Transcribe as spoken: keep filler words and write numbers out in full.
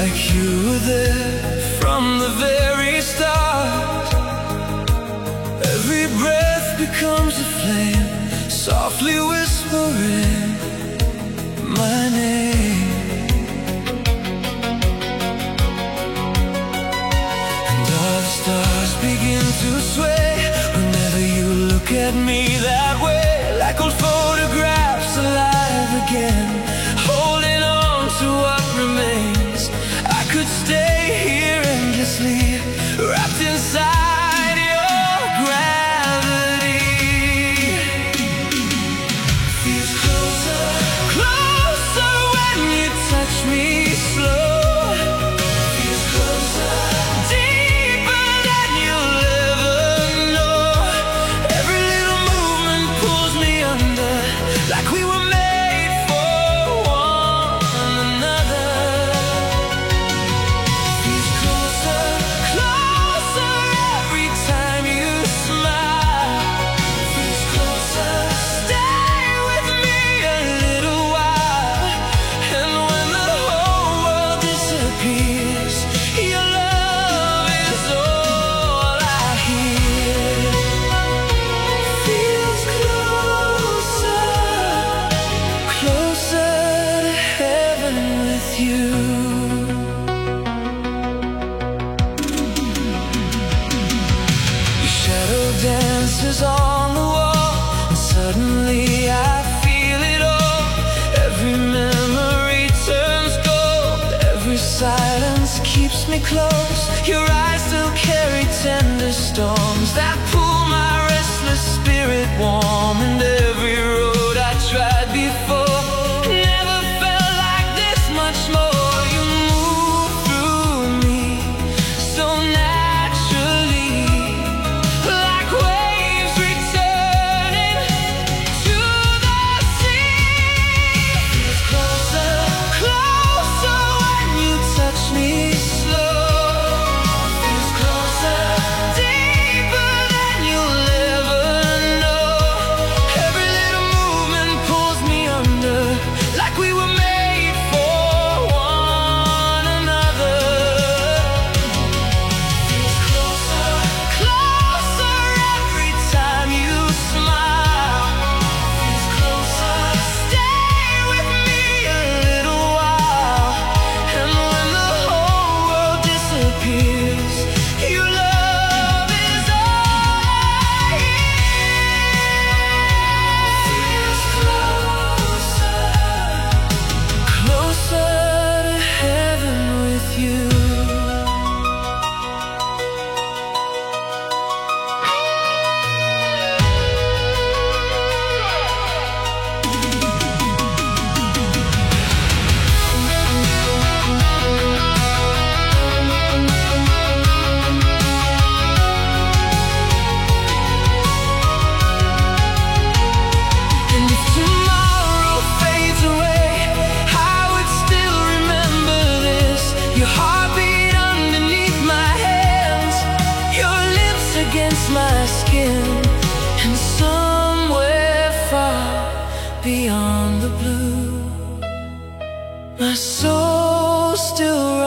like you were there from the very start. Every breath becomes a flame, softly whispering my name. And all the stars begin to sway whenever you look at me that way, like old photographs alive again, holding on to what remains. I could stay here endlessly, wrapped inside your gravity. Feels closer, closer when you touch me slow. Feels closer, deeper than you'll ever know. Every little movement pulls me under, like we were made for one another. Feels closer, closer every time you smile. Feels closer, stay with me a little while. And when the whole world disappears, your love is all I hear. Feels closer, closer to heaven with you. Your shadow dances on the wall, and suddenly I feel it all. Every memory turns gold, every silence keeps me close. Your eyes still carry tender storms that pull my restless spirit warm. And every road I tried before never felt like this much more. You move through me so naturally, like waves returning to the sea. Feels closer, closer when you touch me slow. Feels closer, deeper than you'll ever know. Every little movement pulls me under, like we were made for one another. Feels closer, closer every time you smile. Feels closer, stay with me a little while. And when the whole world disappears, your love is all I hear. Feels closer, closer to heaven with you. And if tomorrow fades away, I would still remember this. Your heartbeat underneath my hands, your lips against my skin. And somewhere far beyond the blue, my soul still